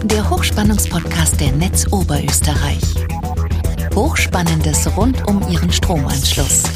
der Hochspannungspodcast der Netz Oberösterreich. Hochspannendes rund um Ihren Stromanschluss.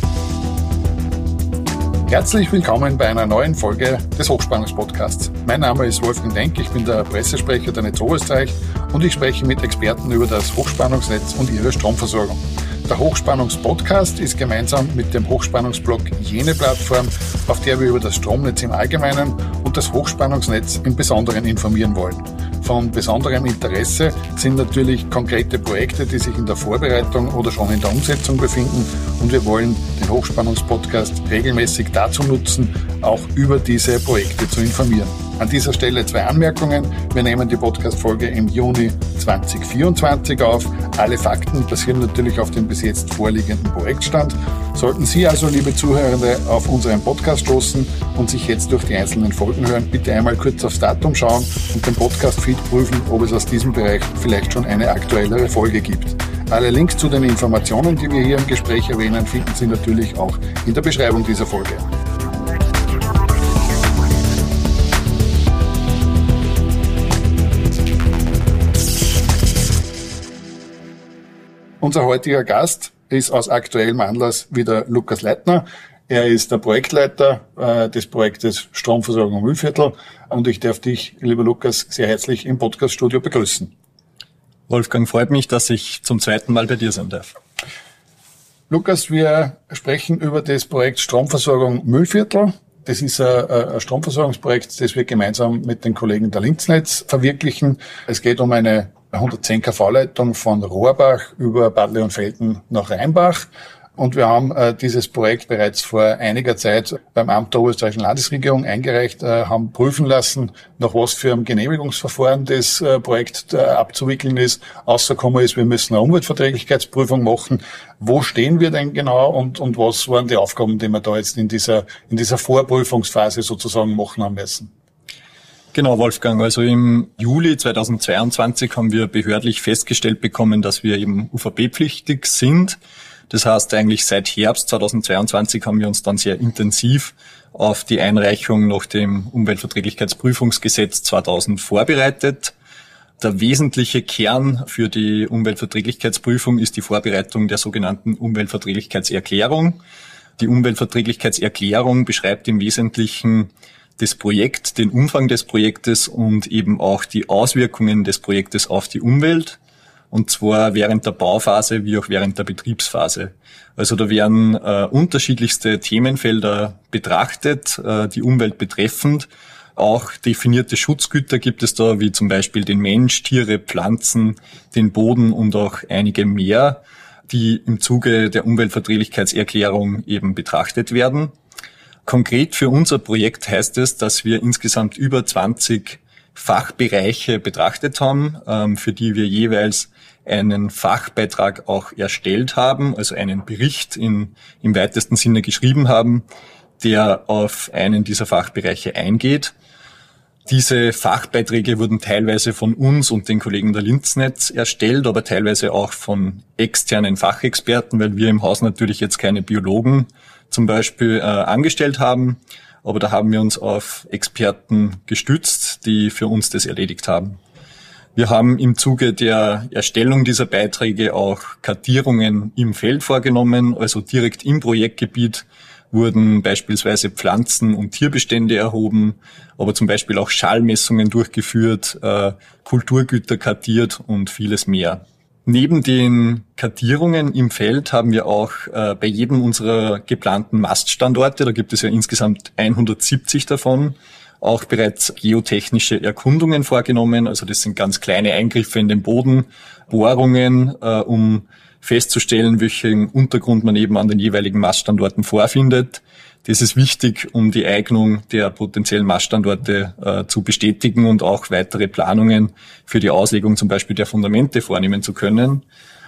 Herzlich willkommen bei einer neuen Folge des Hochspannungspodcasts. Mein Name ist Wolfgang Denk, ich bin der Pressesprecher der Netz Oberösterreich und ich spreche mit Experten über das Hochspannungsnetz und ihre Stromversorgung. Der Hochspannungspodcast ist gemeinsam mit dem Hochspannungsblog jene Plattform, auf der wir über das Stromnetz im Allgemeinen und das Hochspannungsnetz im Besonderen informieren wollen. Von besonderem Interesse sind natürlich konkrete Projekte, die sich in der Vorbereitung oder schon in der Umsetzung befinden, und wir wollen den Hochspannungspodcast regelmäßig dazu nutzen, auch über diese Projekte zu informieren. An dieser Stelle 2 Anmerkungen. Wir nehmen die Podcast-Folge im Juni 2024 auf. Alle Fakten basieren natürlich auf dem bis jetzt vorliegenden Projektstand. Sollten Sie also, liebe Zuhörende, auf unseren Podcast stoßen und sich jetzt durch die einzelnen Folgen hören, bitte einmal kurz aufs Datum schauen und den Podcast-Feed prüfen, ob es aus diesem Bereich vielleicht schon eine aktuellere Folge gibt. Alle Links zu den Informationen, die wir hier im Gespräch erwähnen, finden Sie natürlich auch in der Beschreibung dieser Folge. Unser heutiger Gast ist aus aktuellem Anlass wieder Lukas Leitner. Er ist der Projektleiter des Projektes Stromversorgung Mühlviertel und ich darf dich, lieber Lukas, sehr herzlich im Podcaststudio begrüßen. Wolfgang, freut mich, dass ich zum 2. Mal bei dir sein darf. Lukas, wir sprechen über das Projekt Stromversorgung Mühlviertel. Das ist ein Stromversorgungsprojekt, das wir gemeinsam mit den Kollegen der Linznetz verwirklichen. Es geht um eine 110 kV-Leitung von Rohrbach über Bad Leonfelden nach Rheinbach. Und wir haben dieses Projekt bereits vor einiger Zeit beim Amt der Oberösterreichischen Landesregierung eingereicht, haben prüfen lassen, nach was für einem Genehmigungsverfahren das Projekt abzuwickeln ist. Außerkommen ist, wir müssen eine Umweltverträglichkeitsprüfung machen. Wo stehen wir denn genau und was waren die Aufgaben, die wir da jetzt in dieser Vorprüfungsphase sozusagen machen haben müssen? Genau, Wolfgang. Also im Juli 2022 haben wir behördlich festgestellt bekommen, dass wir eben UVP-pflichtig sind. Das heißt, eigentlich seit Herbst 2022 haben wir uns dann sehr intensiv auf die Einreichung nach dem Umweltverträglichkeitsprüfungsgesetz 2000 vorbereitet. Der wesentliche Kern für die Umweltverträglichkeitsprüfung ist die Vorbereitung der sogenannten Umweltverträglichkeitserklärung. Die Umweltverträglichkeitserklärung beschreibt im Wesentlichen das Projekt, den Umfang des Projektes und eben auch die Auswirkungen des Projektes auf die Umwelt. Und zwar während der Bauphase wie auch während der Betriebsphase. Also da werden unterschiedlichste Themenfelder betrachtet, die Umwelt betreffend. Auch definierte Schutzgüter gibt es da, wie zum Beispiel den Mensch, Tiere, Pflanzen, den Boden und auch einige mehr, die im Zuge der Umweltverträglichkeitserklärung eben betrachtet werden. Konkret für unser Projekt heißt es, dass wir insgesamt über 20 Fachbereiche betrachtet haben, für die wir jeweils einen Fachbeitrag auch erstellt haben, also einen Bericht im weitesten Sinne geschrieben haben, der auf einen dieser Fachbereiche eingeht. Diese Fachbeiträge wurden teilweise von uns und den Kollegen der Linznetz erstellt, aber teilweise auch von externen Fachexperten, weil wir im Haus natürlich jetzt keine Biologen zum Beispiel angestellt haben. Aber da haben wir uns auf Experten gestützt, die für uns das erledigt haben. Wir haben im Zuge der Erstellung dieser Beiträge auch Kartierungen im Feld vorgenommen, also direkt im Projektgebiet wurden beispielsweise Pflanzen- und Tierbestände erhoben, aber zum Beispiel auch Schallmessungen durchgeführt, Kulturgüter kartiert und vieles mehr. Neben den Kartierungen im Feld haben wir auch bei jedem unserer geplanten Maststandorte, da gibt es ja insgesamt 170 davon, auch bereits geotechnische Erkundungen vorgenommen. Also das sind ganz kleine Eingriffe in den Boden, Bohrungen, um festzustellen, welchen Untergrund man eben an den jeweiligen Maststandorten vorfindet. Das ist wichtig, um die Eignung der potenziellen Maststandorte zu bestätigen und auch weitere Planungen für die Auslegung zum Beispiel der Fundamente vornehmen zu können.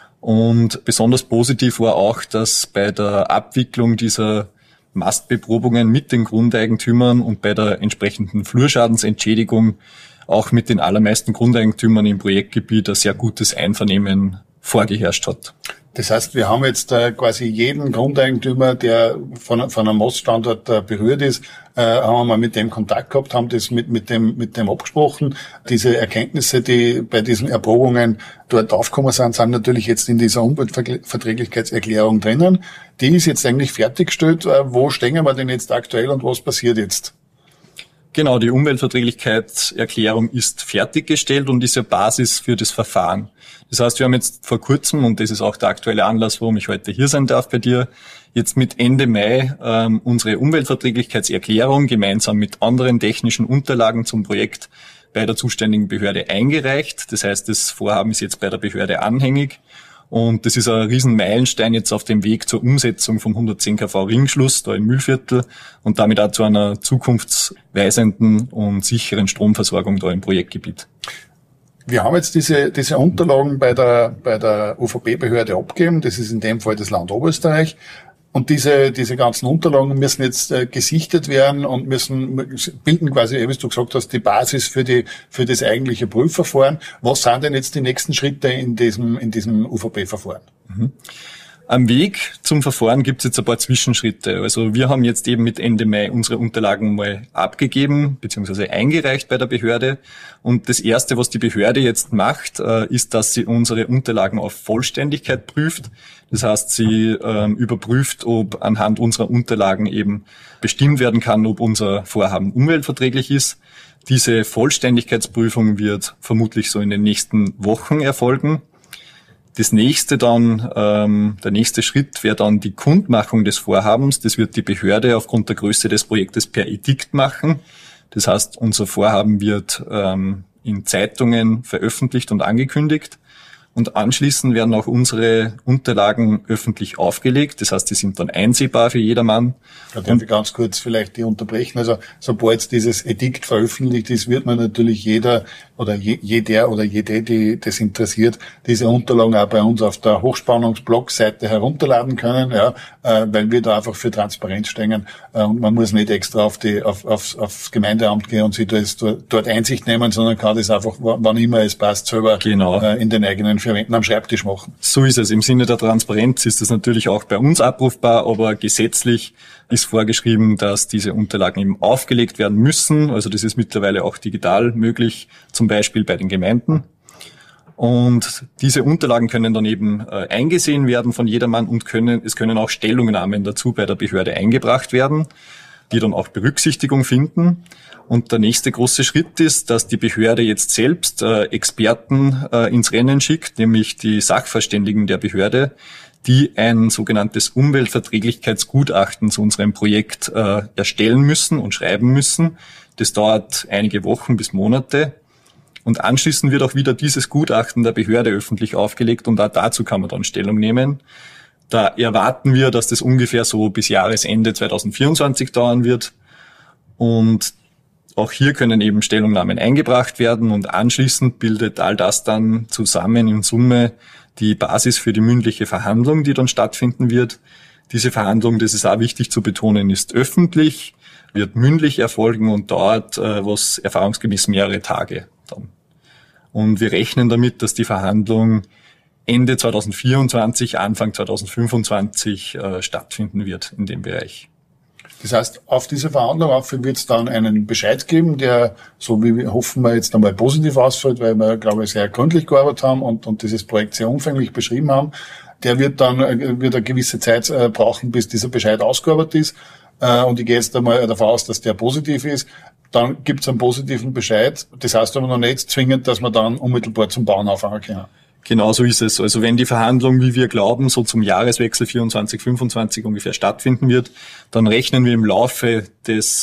Und besonders positiv war auch, dass bei der Abwicklung dieser Mastbeprobungen mit den Grundeigentümern und bei der entsprechenden Flurschadensentschädigung auch mit den allermeisten Grundeigentümern im Projektgebiet ein sehr gutes Einvernehmen vorgeherrscht hat. Das heißt, wir haben jetzt quasi jeden Grundeigentümer, der von einem Moststandort berührt ist, haben wir mal mit dem Kontakt gehabt, haben das mit dem abgesprochen. Diese Erkenntnisse, die bei diesen Erprobungen dort aufgekommen sind natürlich jetzt in dieser Umweltverträglichkeitserklärung drinnen. Die ist jetzt eigentlich fertiggestellt. Wo stehen wir denn jetzt aktuell und was passiert jetzt? Genau, die Umweltverträglichkeitserklärung ist fertiggestellt und ist ja Basis für das Verfahren. Das heißt, wir haben jetzt vor kurzem, und das ist auch der aktuelle Anlass, warum ich heute hier sein darf bei dir, jetzt mit Ende Mai unsere Umweltverträglichkeitserklärung gemeinsam mit anderen technischen Unterlagen zum Projekt bei der zuständigen Behörde eingereicht. Das heißt, das Vorhaben ist jetzt bei der Behörde anhängig. Und das ist ein riesen Meilenstein jetzt auf dem Weg zur Umsetzung vom 110 kV Ringschluss da im Mühlviertel und damit auch zu einer zukunftsweisenden und sicheren Stromversorgung da im Projektgebiet. Wir haben jetzt diese Unterlagen bei der UVB-Behörde abgegeben. Das ist in dem Fall das Land Oberösterreich. Und diese ganzen Unterlagen müssen jetzt gesichtet werden und bilden quasi, wie du gesagt hast, die Basis für das eigentliche Prüfverfahren. Was sind denn jetzt die nächsten Schritte in diesem UVB-Verfahren? Am Weg zum Verfahren gibt es jetzt ein paar Zwischenschritte. Also wir haben jetzt eben mit Ende Mai unsere Unterlagen mal abgegeben bzw. eingereicht bei der Behörde. Und das Erste, was die Behörde jetzt macht, ist, dass sie unsere Unterlagen auf Vollständigkeit prüft. Das heißt, sie überprüft, ob anhand unserer Unterlagen eben bestimmt werden kann, ob unser Vorhaben umweltverträglich ist. Diese Vollständigkeitsprüfung wird vermutlich so in den nächsten Wochen erfolgen. Das nächste dann, der nächste Schritt wäre dann die Kundmachung des Vorhabens. Das wird die Behörde aufgrund der Größe des Projektes per Edikt machen. Das heißt, unser Vorhaben wird in Zeitungen veröffentlicht und angekündigt. Und anschließend werden auch unsere Unterlagen öffentlich aufgelegt. Das heißt, die sind dann einsehbar für jedermann. Da darf ich ganz kurz vielleicht die unterbrechen. Also sobald dieses Edikt veröffentlicht ist, wird man natürlich jeder oder jede, die das interessiert, diese Unterlagen auch bei uns auf der Hochspannungsblog-Seite herunterladen können, ja, weil wir da einfach für Transparenz stehen. Und man muss nicht extra aufs Gemeindeamt gehen und sich dort Einsicht nehmen, sondern kann das einfach, wann immer es passt, selber in den eigenen Verwenden am Schreibtisch machen. So ist es. Im Sinne der Transparenz ist das natürlich auch bei uns abrufbar, aber gesetzlich ist vorgeschrieben, dass diese Unterlagen eben aufgelegt werden müssen. Also das ist mittlerweile auch digital möglich, zum Beispiel bei den Gemeinden. Und diese Unterlagen können dann eben eingesehen werden von jedermann und es können auch Stellungnahmen dazu bei der Behörde eingebracht werden, die dann auch Berücksichtigung finden. Und der nächste große Schritt ist, dass die Behörde jetzt selbst Experten ins Rennen schickt, nämlich die Sachverständigen der Behörde, die ein sogenanntes Umweltverträglichkeitsgutachten zu unserem Projekt erstellen müssen und schreiben müssen. Das dauert einige Wochen bis Monate. Und anschließend wird auch wieder dieses Gutachten der Behörde öffentlich aufgelegt und auch dazu kann man dann Stellung nehmen. Da erwarten wir, dass das ungefähr so bis Jahresende 2024 dauern wird. Und auch hier können eben Stellungnahmen eingebracht werden und anschließend bildet all das dann zusammen in Summe die Basis für die mündliche Verhandlung, die dann stattfinden wird. Diese Verhandlung, das ist auch wichtig zu betonen, ist öffentlich, wird mündlich erfolgen und dauert was erfahrungsgemäß mehrere Tage dann. Und wir rechnen damit, dass die Verhandlung Ende 2024, Anfang 2025 stattfinden wird in dem Bereich. Das heißt, auf diese Verhandlung wird es dann einen Bescheid geben, der, so wie wir hoffen wir jetzt einmal positiv ausfällt, weil wir, glaube ich, sehr gründlich gearbeitet haben und dieses Projekt sehr umfänglich beschrieben haben. Der wird eine gewisse Zeit brauchen, bis dieser Bescheid ausgearbeitet ist. Und ich gehe jetzt einmal davon aus, dass der positiv ist. Dann gibt es einen positiven Bescheid. Das heißt aber noch nicht zwingend, dass man dann unmittelbar zum Bauen anfangen kann. Genau so ist es. Also wenn die Verhandlung, wie wir glauben, so zum Jahreswechsel 24/25 ungefähr stattfinden wird, dann rechnen wir im Laufe des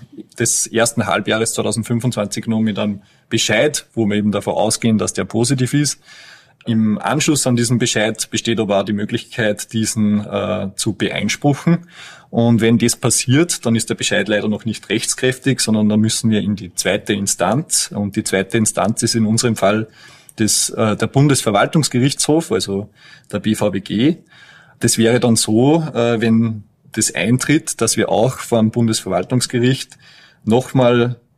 ersten Halbjahres 2025 noch mit einem Bescheid, wo wir eben davon ausgehen, dass der positiv ist. Im Anschluss an diesen Bescheid besteht aber auch die Möglichkeit, diesen zu beeinspruchen. Und wenn das passiert, dann ist der Bescheid leider noch nicht rechtskräftig, sondern dann müssen wir in die zweite Instanz. Und die zweite Instanz ist in unserem Fall der Bundesverwaltungsgerichtshof, also der BVBG. Das wäre dann so, wenn das eintritt, dass wir auch vor dem Bundesverwaltungsgericht nochmal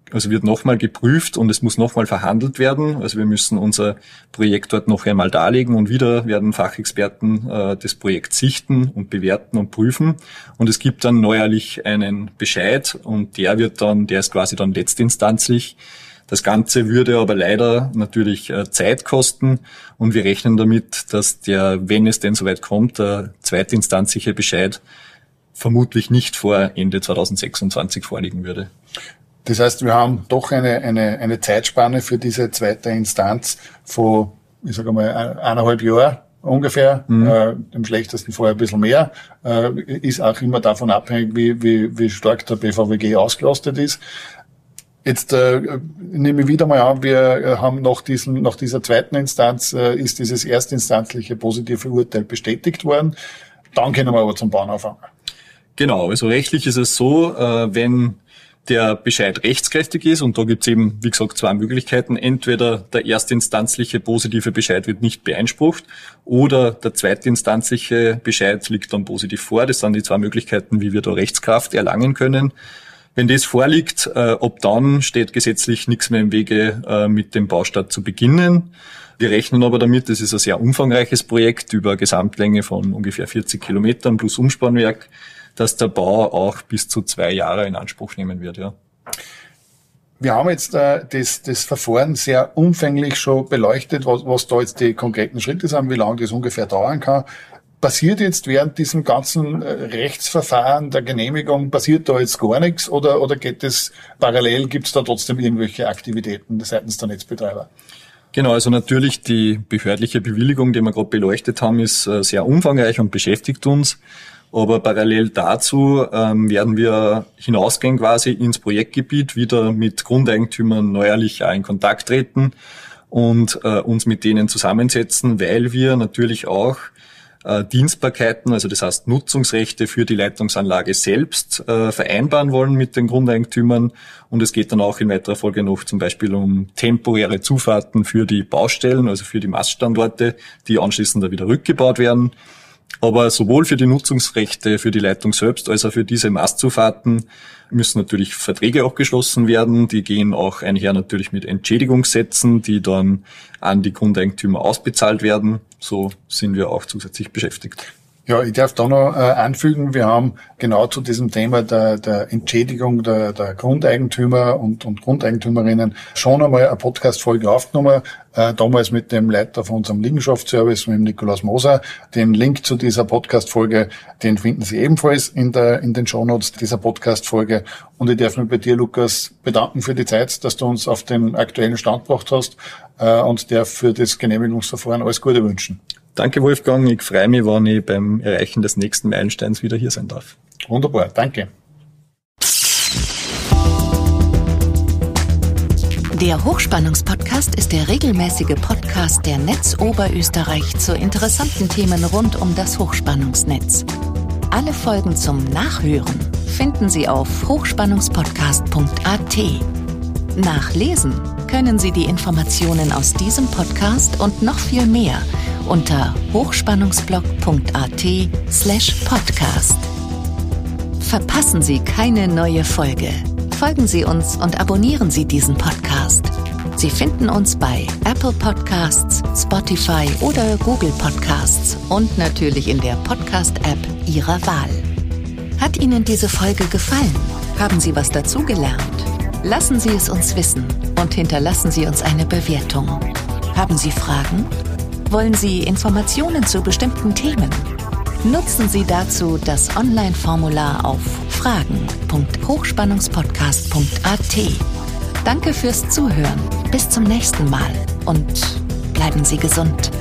wird nochmal geprüft und es muss nochmal verhandelt werden. Also wir müssen unser Projekt dort noch einmal darlegen und wieder werden Fachexperten das Projekt sichten und bewerten und prüfen. Und es gibt dann neuerlich einen Bescheid und der ist quasi dann letztinstanzlich. Das Ganze würde aber leider natürlich Zeit kosten und wir rechnen damit, dass wenn es denn soweit kommt, der zweitinstanzliche Bescheid vermutlich nicht vor Ende 2026 vorliegen würde. Das heißt, wir haben doch eine Zeitspanne für diese zweite Instanz von, ich sage mal, 1,5 Jahren ungefähr, im schlechtesten Fall ein bisschen mehr, ist auch immer davon abhängig, wie stark der BVWG ausgelastet ist. Jetzt nehme ich wieder mal an, wir haben nach dieser zweiten Instanz ist dieses erstinstanzliche positive Urteil bestätigt worden. Dann können wir aber zum Bauen anfangen. Genau, also rechtlich ist es so, wenn der Bescheid rechtskräftig ist, und da gibt es eben, wie gesagt, zwei Möglichkeiten. Entweder der erstinstanzliche positive Bescheid wird nicht beeinsprucht oder der zweitinstanzliche Bescheid liegt dann positiv vor. Das sind die zwei Möglichkeiten, wie wir da Rechtskraft erlangen können. Wenn das vorliegt, ab dann steht gesetzlich nichts mehr im Wege, mit dem Baustart zu beginnen. Wir rechnen aber damit, das ist ein sehr umfangreiches Projekt über Gesamtlänge von ungefähr 40 Kilometern plus Umspannwerk, dass der Bau auch bis zu 2 Jahre in Anspruch nehmen wird, ja. Wir haben jetzt das Verfahren sehr umfänglich schon beleuchtet, was da jetzt die konkreten Schritte sind, wie lange das ungefähr dauern kann. Passiert jetzt während diesem ganzen Rechtsverfahren der Genehmigung, passiert da jetzt gar nichts oder geht es parallel, gibt es da trotzdem irgendwelche Aktivitäten seitens der Netzbetreiber? Genau, also natürlich die behördliche Bewilligung, die wir gerade beleuchtet haben, ist sehr umfangreich und beschäftigt uns. Aber parallel dazu werden wir hinausgehen quasi ins Projektgebiet, wieder mit Grundeigentümern neuerlich auch in Kontakt treten und uns mit denen zusammensetzen, weil wir natürlich auch Dienstbarkeiten, also das heißt Nutzungsrechte für die Leitungsanlage selbst vereinbaren wollen mit den Grundeigentümern. Und es geht dann auch in weiterer Folge noch zum Beispiel um temporäre Zufahrten für die Baustellen, also für die Maststandorte, die anschließend da wieder rückgebaut werden. Aber sowohl für die Nutzungsrechte für die Leitung selbst als auch für diese Mastzufahrten müssen natürlich Verträge abgeschlossen werden. Die gehen auch einher natürlich mit Entschädigungssätzen, die dann an die Grundeigentümer ausbezahlt werden. So sind wir auch zusätzlich beschäftigt. Ja, ich darf da noch anfügen, wir haben genau zu diesem Thema der Entschädigung der Grundeigentümer und Grundeigentümerinnen schon einmal eine Podcast-Folge aufgenommen, damals mit dem Leiter von unserem Liegenschaftsservice, mit dem Nikolaus Moser. Den Link zu dieser Podcast-Folge, den finden Sie ebenfalls in den Shownotes dieser Podcast-Folge. Und ich darf mich bei dir, Lukas, bedanken für die Zeit, dass du uns auf den aktuellen Stand gebracht hast und darf für das Genehmigungsverfahren alles Gute wünschen. Danke, Wolfgang. Ich freue mich, wenn ich beim Erreichen des nächsten Meilensteins wieder hier sein darf. Wunderbar, danke. Der Hochspannungspodcast ist der regelmäßige Podcast der Netz Oberösterreich zu interessanten Themen rund um das Hochspannungsnetz. Alle Folgen zum Nachhören finden Sie auf hochspannungspodcast.at. Nachlesen können Sie die Informationen aus diesem Podcast und noch viel mehr unter hochspannungsblog.at/podcast. Verpassen Sie keine neue Folge. Folgen Sie uns und abonnieren Sie diesen Podcast. Sie finden uns bei Apple Podcasts, Spotify oder Google Podcasts und natürlich in der Podcast-App Ihrer Wahl. Hat Ihnen diese Folge gefallen? Haben Sie was dazugelernt? Lassen Sie es uns wissen und hinterlassen Sie uns eine Bewertung. Haben Sie Fragen? Wollen Sie Informationen zu bestimmten Themen? Nutzen Sie dazu das Online-Formular auf fragen.hochspannungspodcast.at. Danke fürs Zuhören. Bis zum nächsten Mal und bleiben Sie gesund.